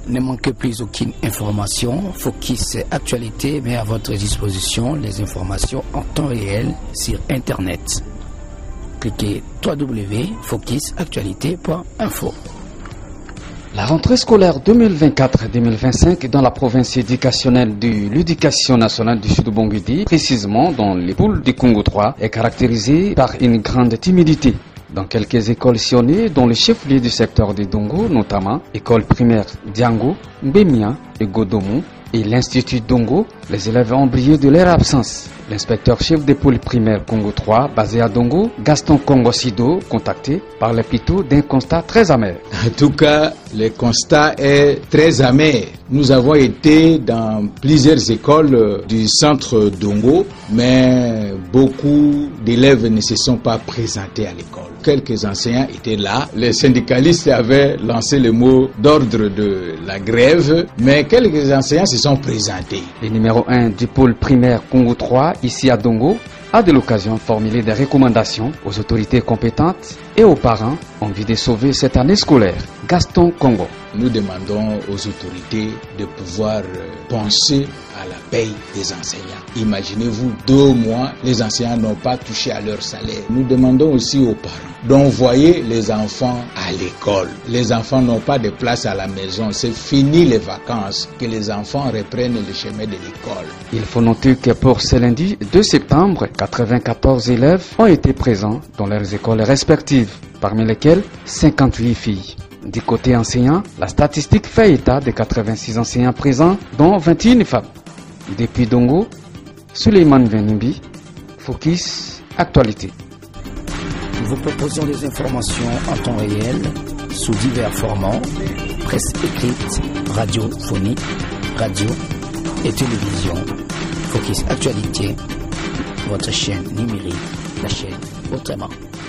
Ne manquez plus aucune information. Focus Actualité met à votre disposition les informations en temps réel sur Internet. Cliquez www.focusactualité.info. La rentrée scolaire 2024-2025 dans la province éducationnelle de l'éducation nationale du Sud-Bangui, précisément dans les poules du Congo 3, est caractérisée par une grande timidité. Dans quelques écoles sillonnées, dont le chef-lieu du secteur de Dongo, notamment école primaire Diango, Mbemia et Godomo, et l'Institut Dongo, les élèves ont brillé de leur absence. L'inspecteur chef des pôles primaires Congo 3, basé à Dongo, Gaston Kongo-Sido, contacté, parlait plutôt d'un constat très amer. En tout cas, le constat est très amer. Nous avons été dans plusieurs écoles du centre Dongo, mais beaucoup d'élèves ne se sont pas présentés à l'école. Quelques enseignants étaient là. Les syndicalistes avaient lancé le mot d'ordre de la grève, mais quelques enseignants se sont présentés. Le numéro 1 du pôle primaire Congo 3, ici à Dongo, a de l'occasion formulé des recommandations aux autorités compétentes et aux parents en vue de sauver cette année scolaire. Gaston Congo. Nous demandons aux autorités de pouvoir penser à la paye des enseignants. Imaginez-vous, 2 mois, les enseignants n'ont pas touché à leur salaire. Nous demandons aussi aux parents d'envoyer les enfants à l'école. Les enfants n'ont pas de place à la maison. C'est fini les vacances. Que les enfants reprennent le chemin de l'école. Il faut noter que pour ce lundi 2 septembre, 94 élèves ont été présents dans leurs écoles respectives, parmi lesquels 58 filles. Du côté enseignant, la statistique fait état de 86 enseignants présents, dont 21 femmes. Depuis Dongo, Suleiman Venimbi, Focus Actualité. Nous vous proposons des informations en temps réel sous divers formats, presse écrite, radiophonie, radio et télévision. Focus Actualité, votre chaîne numérique, la chaîne autrement.